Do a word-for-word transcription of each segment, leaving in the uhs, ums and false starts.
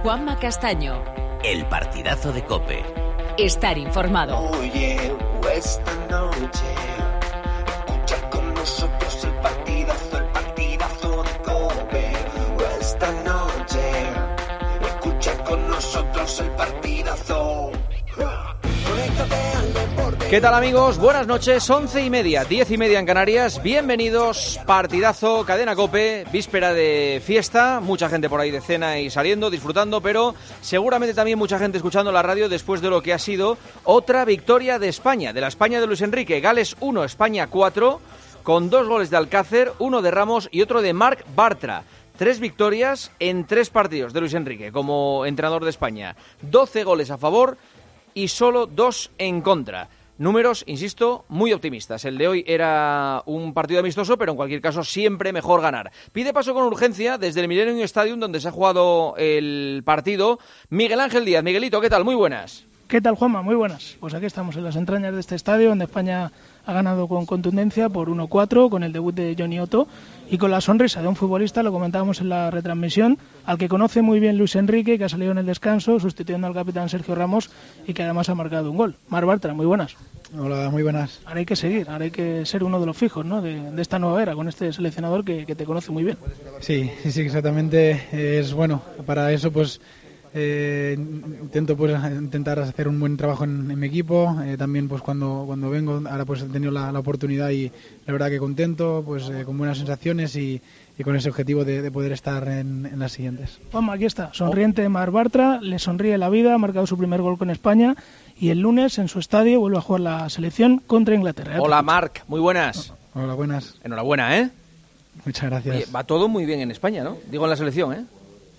Juanma Castaño. El partidazo de COPE. Estar informado. Oye, esta noche escucha con nosotros el partidazo, el partidazo de COPE. Esta noche escucha con nosotros el partidazo. Conéctate al deporte. ¿Qué tal, amigos? Buenas noches, once y media, diez y media en Canarias. Bienvenidos, partidazo, Cadena COPE, víspera de fiesta, mucha gente por ahí de cena y saliendo, disfrutando, pero seguramente también mucha gente escuchando la radio después de lo que ha sido otra victoria de España, de la España de Luis Enrique. Gales uno, España cuatro, con dos goles de Alcácer, uno de Ramos y otro de Marc Bartra. Tres victorias en tres partidos de Luis Enrique como entrenador de España. doce goles a favor y solo dos en contra. Números, insisto, muy optimistas. El de hoy era un partido amistoso, pero en cualquier caso siempre mejor ganar. Pide paso con urgencia desde el Millennium Stadium, donde se ha jugado el partido, Miguel Ángel Díaz. Miguelito, ¿qué tal? Muy buenas. ¿Qué tal, Juanma? Muy buenas. Pues aquí estamos en las entrañas de este estadio, donde España ha ganado con contundencia por uno cuatro, con el debut de Johnny Otto y con la sonrisa de un futbolista, lo comentábamos en la retransmisión, al que conoce muy bien Luis Enrique, que ha salido en el descanso, sustituyendo al capitán Sergio Ramos y que además ha marcado un gol. Marc Bartra, muy buenas. Hola, muy buenas. Ahora hay que seguir, ahora hay que ser uno de los fijos, ¿no?, de, de esta nueva era, con este seleccionador que, que te conoce muy bien. Sí, sí, sí, exactamente. Es bueno, para eso pues eh, intento pues intentar hacer un buen trabajo en, en mi equipo. Eh, también pues cuando cuando vengo, ahora pues he tenido la, la oportunidad y la verdad que contento, pues eh, con buenas sensaciones y, y con ese objetivo de, de poder estar en, en las siguientes. Juanma, aquí está, sonriente Marc Bartra, le sonríe la vida, ha marcado su primer gol con España. Y el lunes en su estadio vuelve a jugar la selección contra Inglaterra. Hola, Marc, muy buenas. Hola, buenas. Enhorabuena, ¿eh? Muchas gracias. Oye, va todo muy bien en España, ¿no? Digo, en la selección, ¿eh?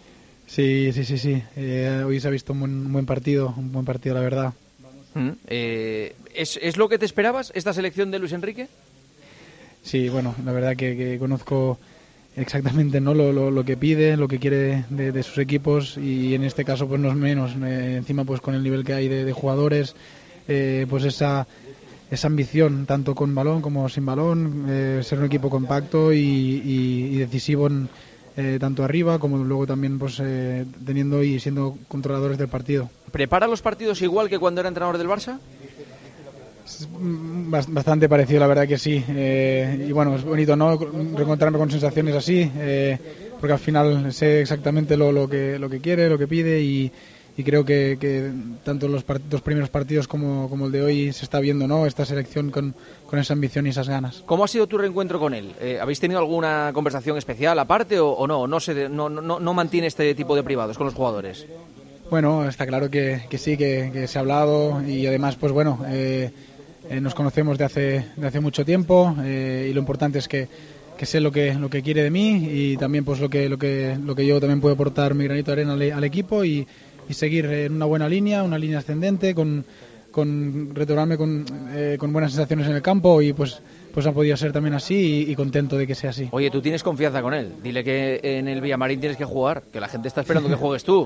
Sí, sí, sí, sí. Eh, hoy se ha visto un buen, un buen partido, un buen partido, la verdad. Mm, eh, ¿es, ¿Es lo que te esperabas, esta selección de Luis Enrique? Sí, bueno, la verdad que, que conozco exactamente no lo, lo, lo que pide, lo que quiere de, de sus equipos, y en este caso pues no es menos. Eh, encima pues con el nivel que hay de, de jugadores, eh, pues esa esa ambición tanto con balón como sin balón, eh, ser un equipo compacto y, y, y decisivo en, eh, tanto arriba como luego también pues eh, teniendo y siendo controladores del partido. ¿Prepara los partidos igual que cuando era entrenador del Barça? Bastante parecido, la verdad que sí. Eh, y bueno, es bonito, ¿no?, reencontrarme con sensaciones así, eh, porque al final sé exactamente lo, lo que lo que quiere, lo que pide, y, y creo que, que tanto los part- dos primeros partidos como, como el de hoy se está viendo, ¿no?, esta selección con, con esa ambición y esas ganas. ¿Cómo ha sido tu reencuentro con él? Eh, ¿Habéis tenido alguna conversación especial aparte o, o no? No, se, no, no, no mantiene este tipo de privados con los jugadores? Bueno, está claro que, que sí, que, que se ha hablado, y además, pues bueno, eh, Eh, nos conocemos de hace de hace mucho tiempo, eh, y lo importante es que, que sé lo que lo que quiere de mí, y también pues lo que lo que lo que yo también puedo aportar mi granito de arena al, al equipo, y, y seguir en una buena línea, una línea ascendente, con con retornarme con eh, con buenas sensaciones en el campo, y pues pues ha podido ser también así, y, y contento de que sea así. Oye, tú tienes confianza con él. Dile que en el Villamarín tienes que jugar, que la gente está esperando que juegues tú.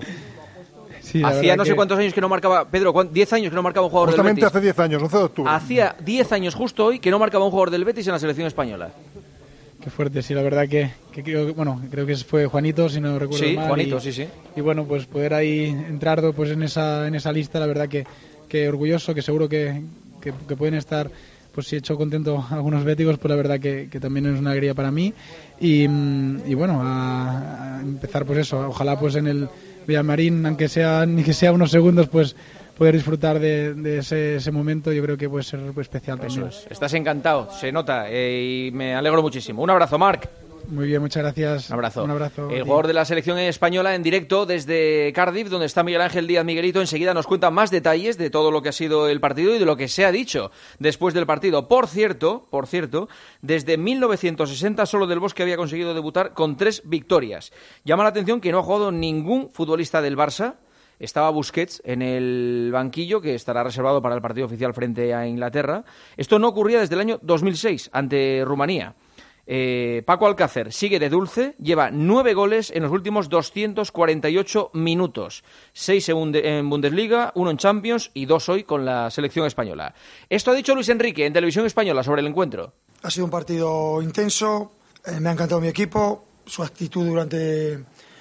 Sí, hacía no sé que... cuántos años que no marcaba, Pedro, diez años que no marcaba un jugador del Betis. Justamente hace diez años, once de octubre. Hacía diez años justo hoy que no marcaba un jugador del Betis en la selección española. Qué fuerte, sí, la verdad que, que creo que, bueno, creo que fue Juanito, si no recuerdo sí, mal. Sí, Juanito, y, sí, sí. Y bueno, pues poder ahí entrar pues en esa en esa lista, la verdad que, que orgulloso, que seguro que, que, que pueden estar, pues si he hecho contento a algunos béticos, pues la verdad que, que también es una alegría para mí. Y, y bueno, a, a empezar pues eso, ojalá pues en el Villamarín, aunque sea ni que sea unos segundos, pues poder disfrutar de, de ese, ese momento, yo creo que puede ser especial también. Eso es. Estás encantado, se nota, eh, y me alegro muchísimo. Un abrazo, Marc. Muy bien, muchas gracias. Un abrazo. Un abrazo. El jugador de la selección española en directo desde Cardiff, donde está Miguel Ángel Díaz. Miguelito, enseguida nos cuenta más detalles de todo lo que ha sido el partido y de lo que se ha dicho después del partido. Por cierto, por cierto, desde mil novecientos sesenta solo Del Bosque había conseguido debutar con tres victorias. Llama la atención que no ha jugado ningún futbolista del Barça. Estaba Busquets en el banquillo, que estará reservado para el partido oficial frente a Inglaterra. Esto no ocurría desde el año dos mil seis, ante Rumanía. Eh, Paco Alcácer sigue de dulce, lleva nueve goles en los últimos doscientos cuarenta y ocho minutos, seis en Bundesliga, uno en Champions y dos hoy con la selección española. Esto ha dicho Luis Enrique en Televisión Española sobre el encuentro. Ha sido un partido intenso, eh, me ha encantado mi equipo, su actitud durante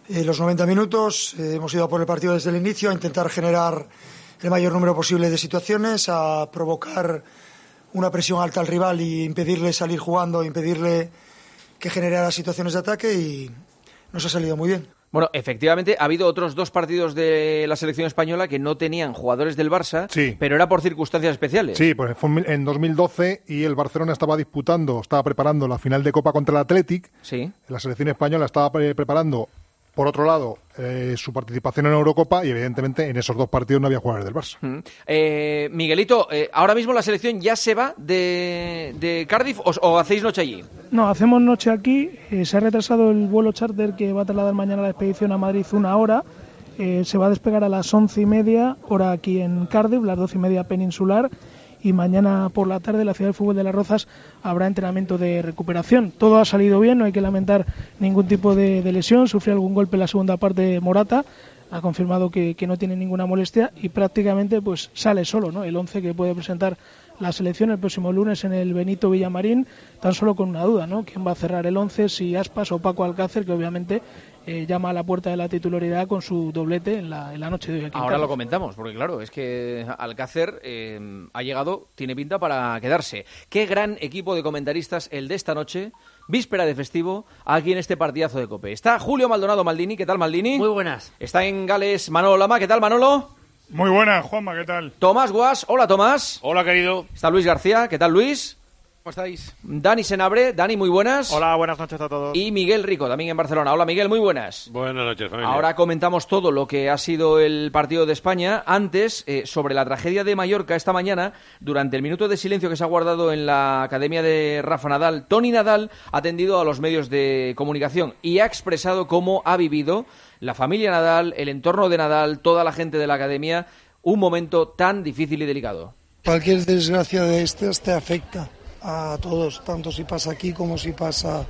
eh, los noventa minutos. Eh, hemos ido a por el partido desde el inicio, a intentar generar el mayor número posible de situaciones, a provocar una presión alta al rival y impedirle salir jugando, impedirle que generara situaciones de ataque, y nos ha salido muy bien. Bueno, efectivamente, ha habido otros dos partidos de la selección española que no tenían jugadores del Barça, sí, pero era por circunstancias especiales. Sí, pues fue en dos mil doce y el Barcelona estaba disputando, estaba preparando la final de Copa contra el Athletic. Sí. La selección española estaba pre- preparando, por otro lado, eh, su participación en Eurocopa, y evidentemente en esos dos partidos no había jugadores del Barça. Mm. Eh, Miguelito, eh, ahora mismo la selección ya se va de, de Cardiff o, o hacéis noche allí. No, hacemos noche aquí. Eh, se ha retrasado el vuelo charter que va a trasladar mañana la expedición a Madrid una hora. Eh, se va a despegar a las once y media, hora aquí en Cardiff, las doce y media peninsular. Y mañana por la tarde en la Ciudad del Fútbol de Las Rozas habrá entrenamiento de recuperación. Todo ha salido bien, no hay que lamentar ningún tipo de, de lesión. Sufrió algún golpe en la segunda parte Morata, ha confirmado que, que no tiene ninguna molestia y prácticamente pues sale solo, ¿no? El once que puede presentar la selección el próximo lunes en el Benito Villamarín, tan solo con una duda, ¿no? ¿Quién va a cerrar el once? Si Aspas o Paco Alcácer, que obviamente eh, llama a la puerta de la titularidad con su doblete en la, en la noche de hoy aquí. Ahora lo comentamos, porque claro, es que Alcácer eh, ha llegado, tiene pinta para quedarse. Qué gran equipo de comentaristas el de esta noche, víspera de festivo, aquí en este partidazo de COPE. Está Julio Maldonado Maldini, ¿qué tal, Maldini? Muy buenas. Está en Gales Manolo Lama, ¿qué tal, Manolo? Muy buenas, Juanma, ¿qué tal? Tomás Guas, hola, Tomás. Hola, querido. Está Luis García, ¿qué tal, Luis? ¿Cómo estáis? Dani Senabre, Dani, muy buenas. Hola, buenas noches a todos. Y Miguel Rico, también en Barcelona. Hola, Miguel, muy buenas. Buenas noches, familia. Ahora comentamos todo lo que ha sido el partido de España. Antes, eh, sobre la tragedia de Mallorca esta mañana, durante el minuto de silencio que se ha guardado en la academia de Rafa Nadal, Toni Nadal ha atendido a los medios de comunicación y ha expresado cómo ha vivido la familia Nadal, el entorno de Nadal, toda la gente de la academia, un momento tan difícil y delicado. Cualquier desgracia de estas te afecta a todos, tanto si pasa aquí como si pasa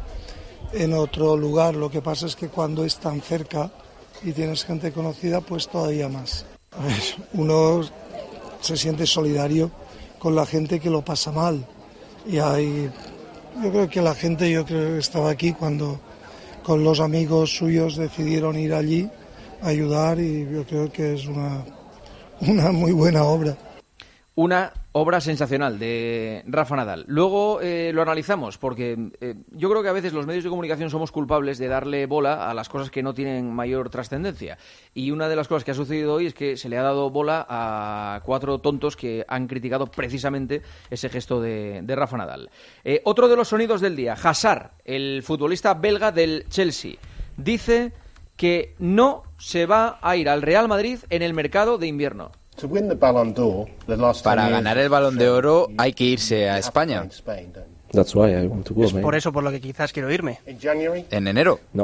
en otro lugar. Lo que pasa es que cuando es tan cerca y tienes gente conocida, pues todavía más. A ver, uno se siente solidario con la gente que lo pasa mal. Y hay, yo creo que la gente, yo creo que estaba aquí cuando con los amigos suyos decidieron ir allí a ayudar, y yo creo que es una, una muy buena obra. Una obra sensacional de Rafa Nadal. Luego eh, lo analizamos, porque eh, yo creo que a veces los medios de comunicación somos culpables de darle bola a las cosas que no tienen mayor trascendencia. Y una de las cosas que ha sucedido hoy es que se le ha dado bola a cuatro tontos que han criticado precisamente ese gesto de, de Rafa Nadal. Eh, otro de los sonidos del día, Hazard, el futbolista belga del Chelsea, dice que no se va a ir al Real Madrid en el mercado de invierno. Para ganar el Balón de Oro hay que irse a España. Es por eso por lo que quizás quiero irme. ¿En enero? No.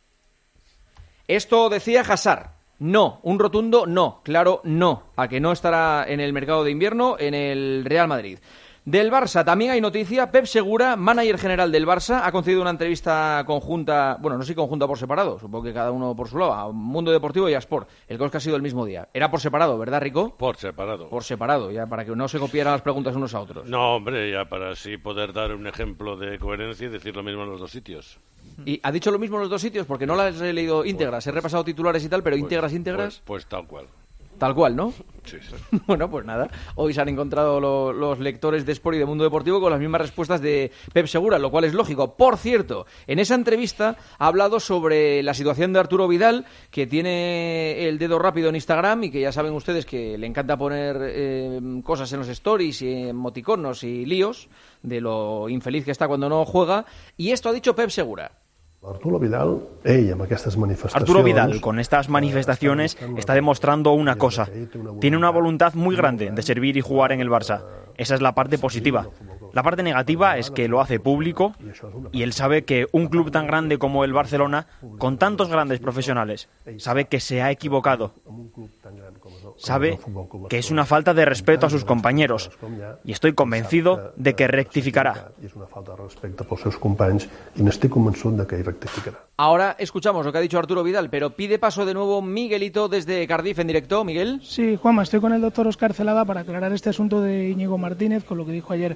Esto decía Hazard. No, un rotundo no, claro no, a que no estará en el mercado de invierno en el Real Madrid. Del Barça también hay noticia. Pep Segura, manager general del Barça, ha concedido una entrevista conjunta, bueno, no sé si conjunta por separado, supongo que cada uno por su lado, a Mundo Deportivo y a Sport. El caso es que ha sido el mismo día. Era por separado, ¿verdad, Rico? Por separado. Por separado, ya para que no se copiaran las preguntas unos a otros. No, hombre, ya para así poder dar un ejemplo de coherencia y decir lo mismo en los dos sitios. ¿Y ha dicho lo mismo en los dos sitios? Porque no las he leído íntegras, he repasado titulares y tal, pero Pues- íntegras, íntegras... Pues, pues tal cual. Tal cual, ¿no? Sí, sí. Bueno, pues nada. Hoy se han encontrado lo- los lectores de Sport y de Mundo Deportivo con las mismas respuestas de Pep Segura, lo cual es lógico. Por cierto, en esa entrevista ha hablado sobre la situación de Arturo Vidal, que tiene el dedo rápido en Instagram y que ya saben ustedes que le encanta poner eh, cosas en los stories y emoticonos y líos de lo infeliz que está cuando no juega. Y esto ha dicho Pep Segura. Arturo Vidal, ell, amb aquestes manifestacions... Arturo Vidal, con estas manifestaciones, está demostrando una cosa. Tiene una voluntad muy grande de servir y jugar en el Barça. Esa es la parte positiva. La parte negativa es que lo hace público y él sabe que un club tan grande como el Barcelona, con tantos grandes profesionales, sabe que se ha equivocado. Sabe que es una falta de respeto a sus compañeros y estoy convencido de que rectificará. És una falta de respecte pels seus companys i n'estic convençut de que hi rectificarà. Ahora escuchamos lo que ha dicho Arturo Vidal, pero pide paso de nuevo Miguelito desde Cardiff en directo. Miguel. Sí, Juanma, estoy con el doctor Óscar Celada para aclarar este asunto de Íñigo Martínez, con lo que dijo ayer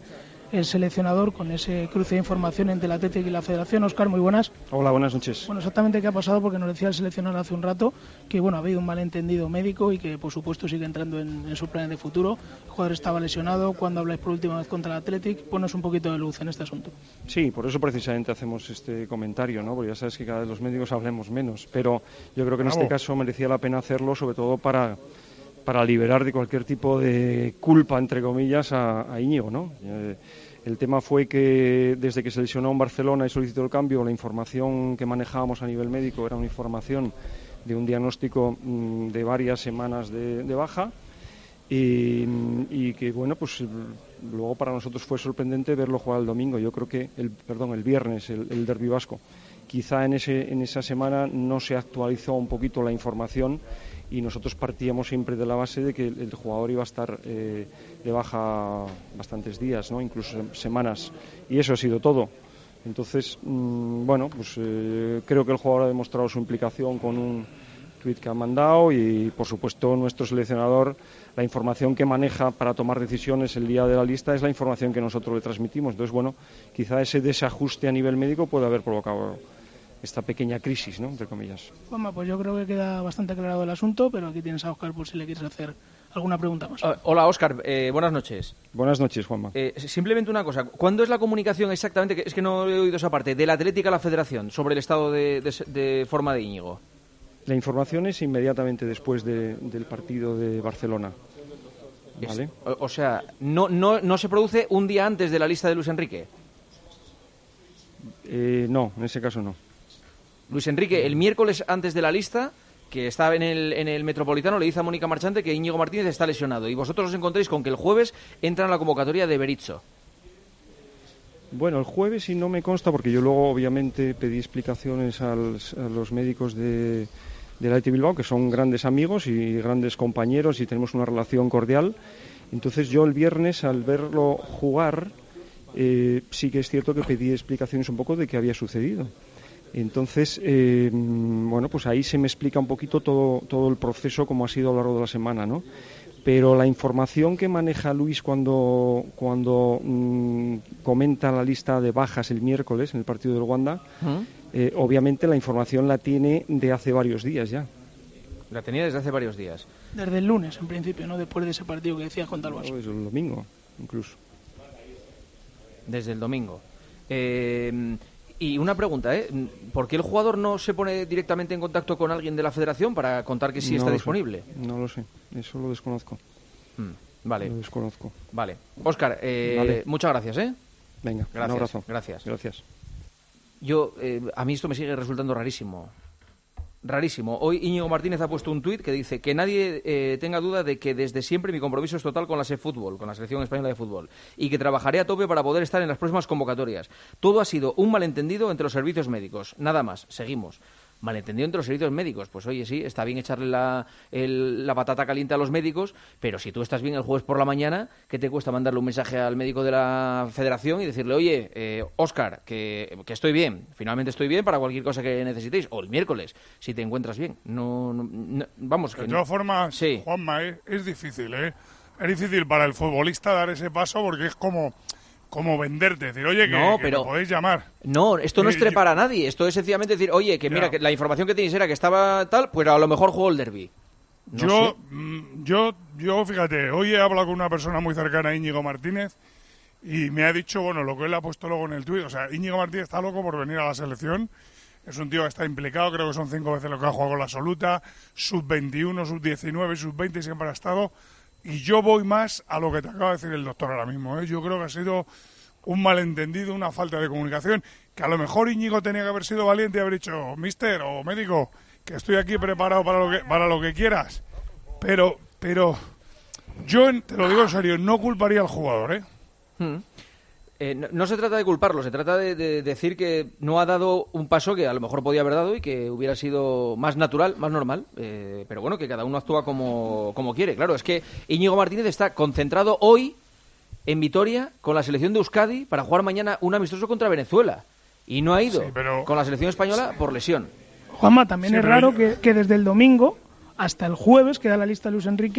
el seleccionador con ese cruce de información entre el Athletic y la Federación. Óscar, muy buenas. Hola, buenas noches. Bueno, exactamente qué ha pasado, porque nos decía el seleccionador hace un rato que bueno, ha habido un malentendido médico y que por supuesto sigue entrando en, en sus planes de futuro. El jugador estaba lesionado. ¿Cuándo habláis por última vez contra el Athletic? Ponos un poquito de luz en este asunto. Sí, por eso precisamente hacemos este comentario, ¿no? Porque ya sabes que cada vez los médicos hablemos menos, pero yo creo que en Bravo. este caso merecía la pena hacerlo, sobre todo para para liberar de cualquier tipo de culpa, entre comillas, a, a Íñigo, ¿no? Eh, el tema fue que desde que se lesionó en Barcelona y solicitó el cambio, la información que manejábamos a nivel médico era una información de un diagnóstico mmm, de varias semanas de, de baja y, y que, bueno, pues luego para nosotros fue sorprendente verlo jugar el domingo. Yo creo que, el, perdón, el viernes, el, el derbi vasco. Quizá en, ese, en esa semana no se actualizó un poquito la información y nosotros partíamos siempre de la base de que el, el jugador iba a estar eh, de baja bastantes días, ¿no? Incluso semanas, y eso ha sido todo. Entonces, mmm, bueno, pues eh, creo que el jugador ha demostrado su implicación con un tuit que ha mandado y, por supuesto, nuestro seleccionador, la información que maneja para tomar decisiones el día de la lista es la información que nosotros le transmitimos. Entonces, bueno, quizá ese desajuste a nivel médico puede haber provocado esta pequeña crisis, ¿no?, entre comillas. Juanma, pues yo creo que queda bastante aclarado el asunto, pero aquí tienes a Óscar por si le quieres hacer alguna pregunta más. Uh, hola, Óscar, eh, buenas noches. Buenas noches, Juanma. Eh, simplemente una cosa, ¿cuándo es la comunicación exactamente, que es que no he oído esa parte, del Atlético a la Federación sobre el estado de, de, de forma de Íñigo? La información es inmediatamente después de, del partido de Barcelona. ¿Vale? Es, o, o sea, no, no, ¿no se produce un día antes de la lista de Luis Enrique? Eh, no, en ese caso no. Luis Enrique, el miércoles antes de la lista, que estaba en el, en el Metropolitano, le dice a Mónica Marchante que Íñigo Martínez está lesionado. Y vosotros os encontréis con que el jueves entra en la convocatoria de Berizzo. Bueno, el jueves sí no me consta, porque yo luego obviamente pedí explicaciones al, a los médicos de, del Athletic Bilbao, que son grandes amigos y grandes compañeros y tenemos una relación cordial. Entonces yo el viernes, al verlo jugar, eh, sí que es cierto que pedí explicaciones un poco de qué había sucedido. Entonces, eh, bueno, pues ahí se me explica un poquito todo, todo el proceso, como ha sido a lo largo de la semana, ¿no? Pero la información que maneja Luis cuando, cuando mmm, comenta la lista de bajas el miércoles en el partido del Wanda, ¿Mm? eh, obviamente la información la tiene de hace varios días ya. La tenía desde hace varios días. Desde el lunes, en principio, ¿no? Después de ese partido que decías contra el Barça. No, desde el domingo, incluso. Desde el domingo. Eh... Y una pregunta, ¿eh? ¿Por qué el jugador no se pone directamente en contacto con alguien de la Federación para contar que sí no está lo disponible? Sé. No lo sé, eso lo desconozco. Mm, vale. Lo desconozco. Vale. Óscar, eh, vale. muchas gracias, ¿eh? Venga, gracias, un abrazo. Gracias. Gracias. Yo, eh, a mí esto me sigue resultando rarísimo. Rarísimo. Hoy Íñigo Martínez ha puesto un tuit que dice que nadie eh, tenga duda de que desde siempre mi compromiso es total con la SEFútbol, con la Selección Española de Fútbol, y que trabajaré a tope para poder estar en las próximas convocatorias. Todo ha sido un malentendido entre los servicios médicos. Nada más. Seguimos. Malentendido entre los servicios médicos. Pues oye, sí, está bien echarle la, el, la patata caliente a los médicos, pero si tú estás bien el jueves por la mañana, ¿qué te cuesta mandarle un mensaje al médico de la Federación y decirle, oye, eh, Óscar, que, que estoy bien, finalmente estoy bien para cualquier cosa que necesitéis? O el miércoles, si te encuentras bien. No, no, no vamos. De que todas no. formas, sí. Juanma, ¿eh? es difícil, ¿eh? Es difícil para el futbolista dar ese paso porque es como... como venderte, decir, oye, que, no, que pero, me podéis llamar. No, esto no es trepar a nadie, esto es sencillamente decir, oye, que mira, ya. que la información que tenéis era que estaba tal, pues a lo mejor jugó el derbi. No yo, sé. mm, yo, yo, fíjate, hoy he hablado con una persona muy cercana a Íñigo Martínez y me ha dicho, bueno, lo que él ha puesto luego en el tuit, o sea, Íñigo Martínez está loco por venir a la selección, es un tío que está implicado, creo que son cinco veces lo que ha jugado con la absoluta, sub veintiuno, sub diecinueve, sub veinte siempre ha estado. Y yo voy más a lo que te acaba de decir el doctor ahora mismo, ¿eh? Yo creo que ha sido un malentendido, una falta de comunicación, que a lo mejor Íñigo tenía que haber sido valiente y haber dicho, mister o médico, que estoy aquí preparado para lo que, para lo que quieras. Pero, pero, yo te lo digo en serio, no culparía al jugador, ¿eh? Hmm. Eh, no, no se trata de culparlo, se trata de, de decir que no ha dado un paso que a lo mejor podía haber dado y que hubiera sido más natural, más normal, eh, pero bueno, que cada uno actúa como, como quiere. Claro, es que Íñigo Martínez está concentrado hoy en Vitoria con la selección de Euskadi para jugar mañana un amistoso contra Venezuela y no ha ido sí, pero... con la selección española por lesión. Juanma, también sí, es raro yo... que, que desde el domingo hasta el jueves, que da la lista Luis Enrique,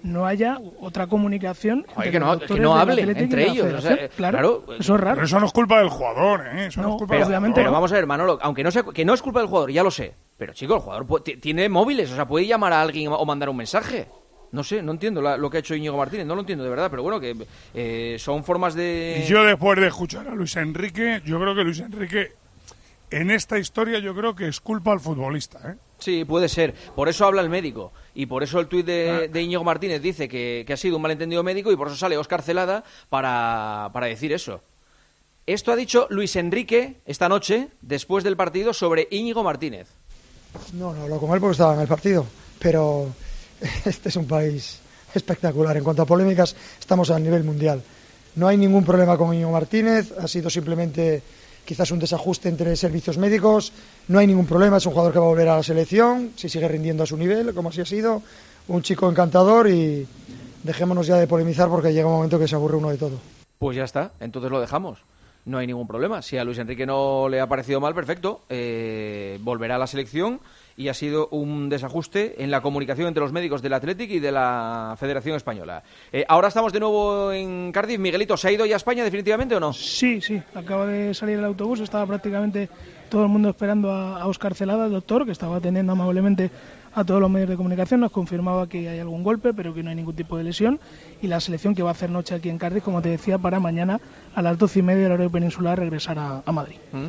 no haya otra comunicación. Oye, que no, que no hablen entre ellos. O sea, claro, claro, eso es raro. Pero eso no es culpa del jugador, ¿eh? Eso no, no es culpa pero, del obviamente pero no. vamos a ver, Manolo, aunque no sea, que no es culpa del jugador, ya lo sé. Pero, chico, el jugador puede, tiene móviles, o sea, puede llamar a alguien o mandar un mensaje. No sé, no entiendo la, lo que ha hecho Íñigo Martínez, no lo entiendo de verdad, pero bueno, que eh, son formas de... Y yo después de escuchar a Luis Enrique, yo creo que Luis Enrique, en esta historia, yo creo que es culpa al futbolista, ¿eh? Sí, puede ser. Por eso habla el médico. Y por eso el tuit de, de Íñigo Martínez dice que, que ha sido un malentendido médico y por eso sale Óscar Celada para, para decir eso. Esto ha dicho Luis Enrique esta noche, después del partido, sobre Íñigo Martínez. No, no hablo con él porque estaba en el partido, pero este es un país espectacular. En cuanto a polémicas, estamos a nivel mundial. No hay ningún problema con Íñigo Martínez, ha sido simplemente quizás un desajuste entre servicios médicos, no hay ningún problema, es un jugador que va a volver a la selección, si sigue rindiendo a su nivel, como así ha sido, un chico encantador y dejémonos ya de polemizar porque llega un momento que se aburre uno de todo. Pues ya está, entonces lo dejamos. No hay ningún problema. Si a Luis Enrique no le ha parecido mal, perfecto. Eh, volverá a la selección y ha sido un desajuste en la comunicación entre los médicos del Athletic y de la Federación Española. Eh, ahora estamos de nuevo en Cardiff. Miguelito, ¿se ha ido ya a España definitivamente o no? Sí, sí. Acaba de salir el autobús. Estaba prácticamente todo el mundo esperando a, a Óscar Celada, el doctor, que estaba atendiendo amablemente a todos los medios de comunicación. Nos confirmaba que hay algún golpe, pero que no hay ningún tipo de lesión. Y la selección que va a hacer noche aquí en Cardiff, como te decía, para mañana a las doce y media del horario peninsular regresar a, a Madrid. Mm.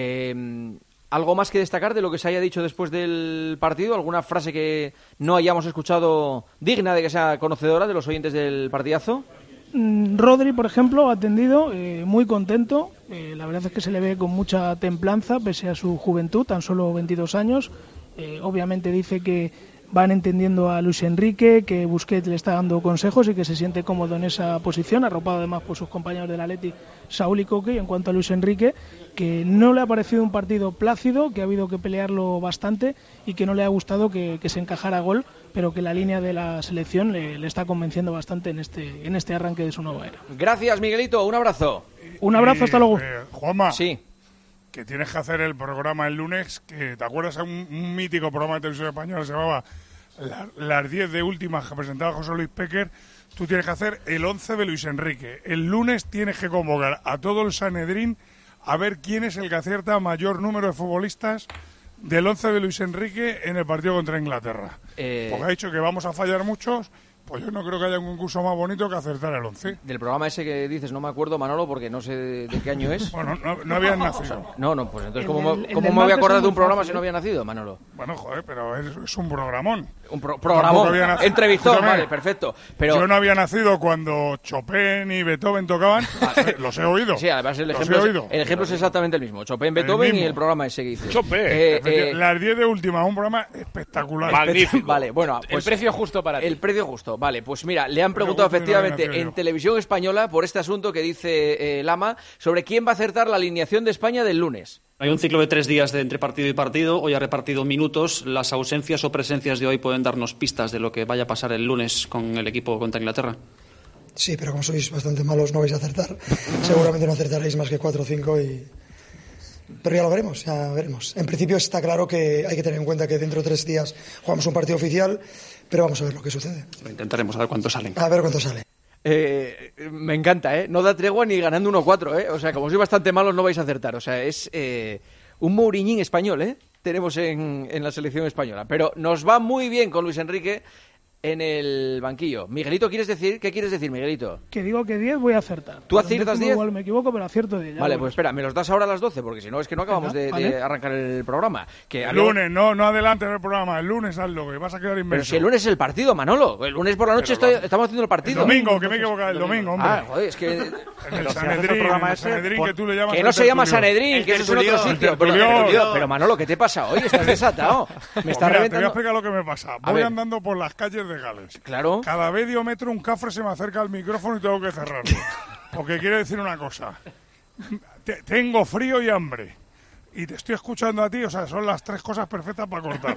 Eh, ¿Algo más que destacar de lo que se haya dicho después del partido? ¿Alguna frase que no hayamos escuchado digna de que sea conocedora de los oyentes del partidazo? Mm, Rodri, por ejemplo, ha atendido, eh, muy contento. Eh, la verdad es que se le ve con mucha templanza, pese a su juventud, tan solo veintidós años. Eh, obviamente dice que van entendiendo a Luis Enrique, que Busquets le está dando consejos y que se siente cómodo en esa posición, arropado además por sus compañeros del Atleti, Saúl y Coque. Y en cuanto a Luis Enrique, que no le ha parecido un partido plácido, que ha habido que pelearlo bastante y que no le ha gustado que, que se encajara gol, pero que la línea de la selección le, le está convenciendo bastante en este, en este arranque de su nueva era. Gracias, Miguelito, un abrazo. Un abrazo, hasta luego. Eh, Juanma. Sí. Que tienes que hacer el programa el lunes, que te acuerdas de un, un mítico programa de televisión española que se llamaba la, Las diez de últimas, que presentaba José Luis Péquer. Tú tienes que hacer el once de Luis Enrique. El lunes tienes que convocar a todo el Sanedrín a ver quién es el que acierta mayor número de futbolistas del once de Luis Enrique en el partido contra Inglaterra. Eh... Porque ha dicho que vamos a fallar muchos. Pues yo no creo que haya un concurso más bonito que acertar el once. Del programa ese que dices, no me acuerdo, Manolo, porque no sé de, de qué año es. Bueno, no, no habían nacido. No, no, pues entonces, ¿cómo, el, ¿cómo el me voy a acordar de un programa si no había nacido, Manolo? Bueno, joder, pero es, es un programón. Un pro programón, entrevistó, vale, perfecto. Pero... Yo no había nacido cuando Chopin y Beethoven tocaban, los he oído. Sí, además el ejemplo, es, el ejemplo es exactamente el mismo. Chopin, Beethoven y el programa ese que hice. Chopin, eh, eh, Las diez de última, un programa espectacular. Magnífico. Vale, bueno, pues, el precio justo para ti. El precio justo, vale, pues mira, le han preguntado efectivamente en Televisión Española por este asunto que dice eh, Lama sobre quién va a acertar la alineación de España del lunes. Hay un ciclo de tres días de entre partido y partido. Hoy ha repartido minutos. Las ausencias o presencias de hoy pueden darnos pistas de lo que vaya a pasar el lunes con el equipo contra Inglaterra. Sí, pero como sois bastante malos no vais a acertar. Seguramente no acertaréis más que cuatro o cinco y... Pero ya lo veremos, ya veremos. En principio está claro que hay que tener en cuenta que dentro de tres días jugamos un partido oficial, pero vamos a ver lo que sucede. Lo intentaremos, a ver cuántos salen. A ver cuántos sale. Eh, me encanta, ¿eh? No da tregua ni ganando uno cuatro, ¿eh? O sea, como sois bastante malos no vais a acertar. O sea, es eh, un Mouriñín español, ¿eh? Tenemos en, en la selección española. Pero nos va muy bien con Luis Enrique en el banquillo. Miguelito, ¿quieres decir? ¿Qué quieres decir, Miguelito? Que digo que diez voy a acertar. ¿Tú aciertas diez? Igual me equivoco, pero acierto diez. Vale, pues espera, me los das ahora a las doce, porque si no es que no acabamos de, vale. de arrancar el programa. Que el lunes, no, no adelantes el programa. El lunes hazlo, que vas a quedar inmenso. Pero si el lunes es el partido, Manolo. El lunes por la noche estoy, estamos haciendo el partido. El domingo, que me he equivocado, el domingo, hombre. Ah, joder, es que... En el Sanedrín, en el Sanedrín que tú le llamas... Que no se llama Sanedrín, que eso es en otro sitio. Pero, pero, pero Manolo, ¿qué te pasa hoy? Estás desatado. Me estás pues mira, reventando. Te voy a explicar lo que me pasa. Voy andando por las calles de Gales. Claro. Cada medio metro un cafre se me acerca al micrófono y tengo que cerrarlo. Porque quiere decir una cosa. Te, tengo frío y hambre. Y te estoy escuchando a ti, o sea, son las tres cosas perfectas para cortar.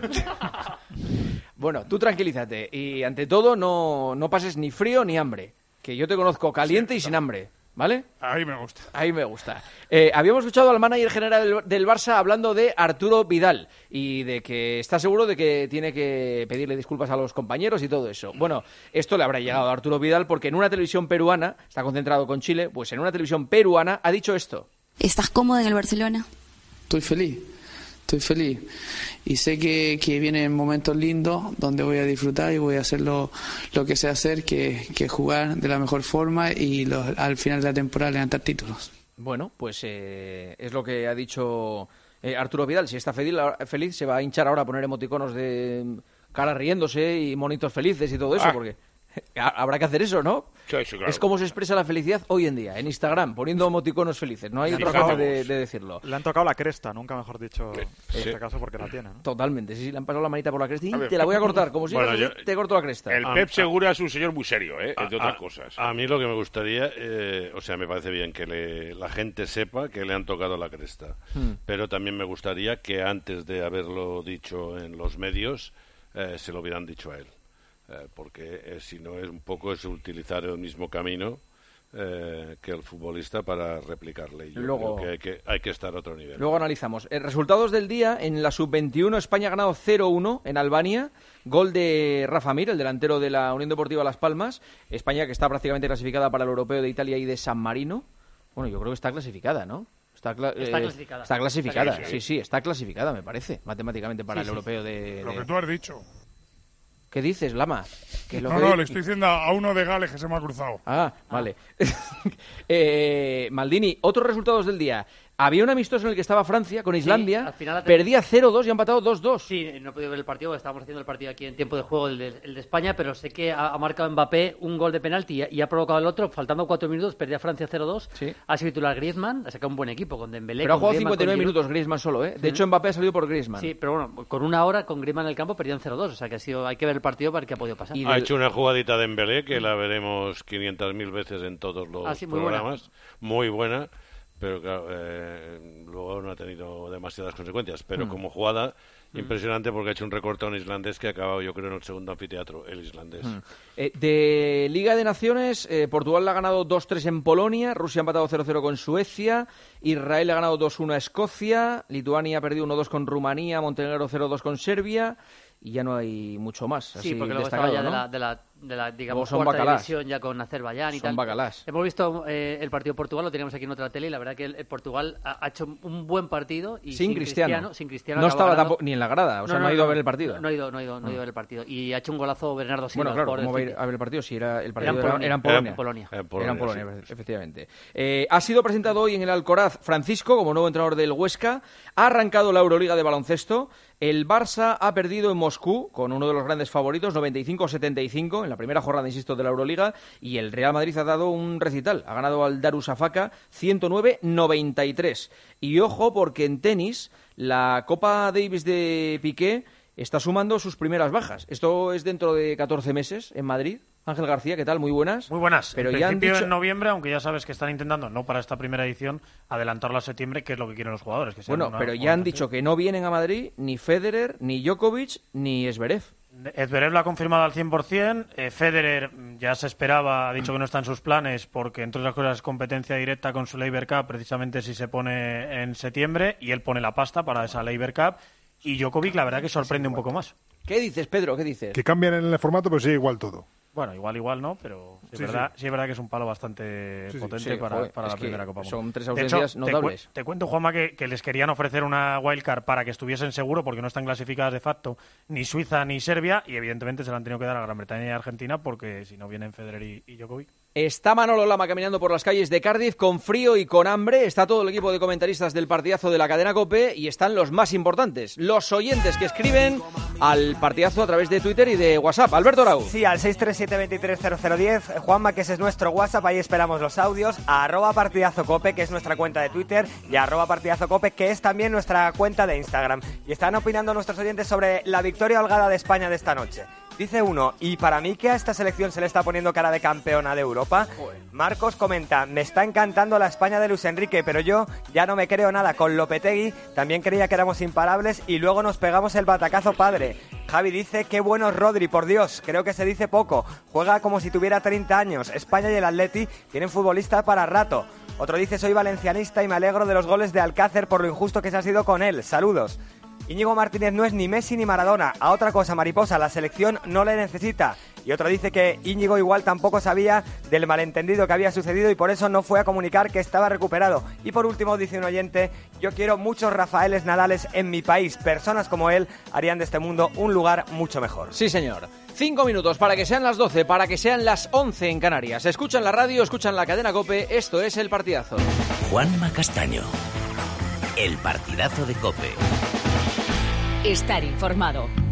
Bueno, tú tranquilízate. Y ante todo, no, no pases ni frío ni hambre. Que yo te conozco caliente sí, y sin hambre. ¿Vale? Ahí me gusta. Ahí me gusta. Eh, habíamos escuchado al manager general del, del Barça hablando de Arturo Vidal y de que está seguro de que tiene que pedirle disculpas a los compañeros y todo eso. Bueno, esto le habrá llegado a Arturo Vidal porque en una televisión peruana, está concentrado con Chile, pues en una televisión peruana ha dicho esto. ¿Estás cómodo en el Barcelona? Estoy feliz. Estoy feliz y sé que, que vienen momentos lindos donde voy a disfrutar y voy a hacer lo, lo que sé hacer, que, que jugar de la mejor forma y lo, al final de la temporada levantar títulos. Bueno, pues eh, es lo que ha dicho eh, Arturo Vidal. Si está feliz, feliz, se va a hinchar ahora a poner emoticonos de cara riéndose y monitos felices y todo eso, ah. porque habrá que hacer eso, ¿no? Sí, sí, claro. Es como se expresa la felicidad hoy en día, en Instagram, poniendo emoticonos felices. No hay otra forma de, de decirlo. Le han tocado la cresta, nunca mejor dicho, en sí. este caso, porque la tiene, ¿no? Totalmente, sí, sí, le han pasado la manita por la cresta y te la voy a cortar, como si bueno, yo, te corto la cresta. El Pep Segura es un señor muy serio, ¿eh? Entre otras a, cosas. A mí lo que me gustaría, eh, o sea, me parece bien que le, la gente sepa que le han tocado la cresta, hmm. pero también me gustaría que antes de haberlo dicho en los medios, eh, se lo hubieran dicho a él. Eh, porque eh, si no es un poco es utilizar el mismo camino eh, que el futbolista para replicarle. Yo luego, creo que hay, que hay que estar a otro nivel. Luego analizamos. Eh, resultados del día, en la sub veintiuno España ha ganado cero uno en Albania, gol de Rafa Mir, el delantero de la Unión Deportiva Las Palmas. España que está prácticamente clasificada para el Europeo de Italia y de San Marino. Bueno, yo creo que está clasificada, ¿no? Está, cla está eh, clasificada. Está clasificada, está sí, sí, está clasificada, me parece, matemáticamente para sí, el sí, Europeo de, de... Lo que tú has dicho. ¿Qué dices, Lama? Que lo no, que... no, le estoy diciendo a uno de Gales que se me ha cruzado. Ah, vale. eh, Maldini, otros resultados del día. Había un amistoso en el que estaba Francia con Islandia, sí, al final perdía cero dos y han empatado dos dos. Sí, no he podido ver el partido, estábamos haciendo el partido aquí en tiempo de juego, el de, el de España, pero sé que ha, ha marcado Mbappé un gol de penalti y, y ha provocado el otro, faltando cuatro minutos, perdía Francia cero dos. Sí. Ha sido titular Griezmann, ha sacado un buen equipo con Dembélé. Pero ha jugado Griezmann, cincuenta y nueve minutos Griezmann solo, ¿eh? De hecho, Mbappé ha salido por Griezmann. Sí, pero bueno, con una hora con Griezmann en el campo perdían cero dos, o sea que ha sido, hay que ver el partido para ver qué ha podido pasar. Y ha del... hecho una jugadita de Dembélé que la veremos quinientas mil veces en todos los ah, sí, muy programas. Buena. Muy buena. Pero claro, eh, luego no ha tenido demasiadas consecuencias. Pero mm. como jugada, mm. impresionante porque ha hecho un recorte a un islandés que ha acabado, yo creo, en el segundo anfiteatro, el islandés. Mm. Eh, de Liga de Naciones, eh, Portugal le ha ganado dos tres en Polonia, Rusia ha empatado cero cero con Suecia, Israel le ha ganado dos uno a Escocia, Lituania ha perdido uno dos con Rumanía, Montenegro cero dos con Serbia... Y ya no hay mucho más. Sí, así porque luego estaba ya ¿no? de la, de la, de la digamos, son cuarta bacalás. división ya con Azerbaiyán y son tal. Bacalás. Hemos visto eh, el partido de Portugal, lo teníamos aquí en otra tele, y la verdad que el, el Portugal ha, ha hecho un buen partido. Y sin, sin Cristiano. Cristiano. Sin Cristiano no estaba tampoco, ni en la grada, o sea, no, no, no ha ido no, a ver el partido. No ha ido, no ha ido, no ha ido a ver el partido. Y ha hecho un golazo Bernardo Silva. Bueno, claro, ¿cómo va a ir a ver el partido? Si era el partido era, era en Polonia. Era en Polonia, era en Polonia, era en Polonia sí. efectivamente. Eh, ha sido presentado hoy en el Alcoraz Francisco como nuevo entrenador del Huesca. Ha arrancado la Euroliga de baloncesto. El Barça ha perdido en Moscú con uno de los grandes favoritos, noventa y cinco a setenta y cinco, en la primera jornada, insisto, de la Euroliga, y el Real Madrid ha dado un recital, ha ganado al Darussafaka ciento nueve a noventa y tres. Y ojo, porque en tenis, la Copa Davis de Piqué está sumando sus primeras bajas. Esto es dentro de catorce meses en Madrid. Ángel García, ¿qué tal? Muy buenas. Muy buenas. Pero en ya principio han dicho... en noviembre, aunque ya sabes que están intentando, no para esta primera edición, adelantarlo a septiembre, que es lo que quieren los jugadores. Que bueno, una, pero ya una han dicho que no vienen a Madrid ni Federer, ni Djokovic, ni Zverev. Zverev lo ha confirmado al cien por cien. Eh, Federer ya se esperaba, ha dicho que no está en sus planes porque, entre otras cosas, es competencia directa con su Laver Cup, precisamente si se pone en septiembre, y él pone la pasta para esa Laver Cup. Y Djokovic, la verdad, que sorprende un poco más. ¿Qué dices, Pedro? ¿Qué dices? Que cambian en el formato, pero sigue igual todo. Bueno, igual, igual no, pero sí, sí, es, verdad, sí. sí es verdad que es un palo bastante sí, potente sí, para, joder, para la primera Copa Mundial. Son tres ausencias hecho, notables. Te, cu te cuento, Juanma, que, que les querían ofrecer una wildcard para que estuviesen seguros, porque no están clasificadas de facto ni Suiza ni Serbia, y evidentemente se la han tenido que dar a Gran Bretaña y a Argentina, porque si no vienen Federer y, y Djokovic. Está Manolo Lama caminando por las calles de Cardiff con frío y con hambre. Está todo el equipo de comentaristas del partidazo de la cadena COPE y están los más importantes, los oyentes que escriben al partidazo a través de Twitter y de WhatsApp. Alberto Arau. Sí, al seis tres siete, veintitrés cero cero diez. Juanma, que ese es nuestro WhatsApp, ahí esperamos los audios. A arroba partidazo COPE, que es nuestra cuenta de Twitter, y a arroba partidazo COPE, que es también nuestra cuenta de Instagram. Y están opinando nuestros oyentes sobre la victoria holgada de España de esta noche. Dice uno, y para mí que a esta selección se le está poniendo cara de campeona de Europa. Marcos comenta, me está encantando la España de Luis Enrique, pero yo ya no me creo nada con Lopetegui, también creía que éramos imparables y luego nos pegamos el batacazo padre. Javi dice, qué bueno es Rodri, por Dios, creo que se dice poco. Juega como si tuviera treinta años. España y el Atleti tienen futbolistas para rato. Otro dice, soy valencianista y me alegro de los goles de Alcácer por lo injusto que se ha sido con él. Saludos. Íñigo Martínez no es ni Messi ni Maradona. A otra cosa, mariposa, la selección no le necesita. Y otro dice que Íñigo igual tampoco sabía del malentendido que había sucedido y por eso no fue a comunicar que estaba recuperado. Y por último, dice un oyente, yo quiero muchos Rafaeles Nadales en mi país. Personas como él harían de este mundo un lugar mucho mejor. Sí, señor. Cinco minutos para que sean las doce, para que sean las once en Canarias. Escuchan la radio, escuchan la cadena COPE. Esto es El Partidazo. Juanma Castaño. El Partidazo de COPE. Estar informado.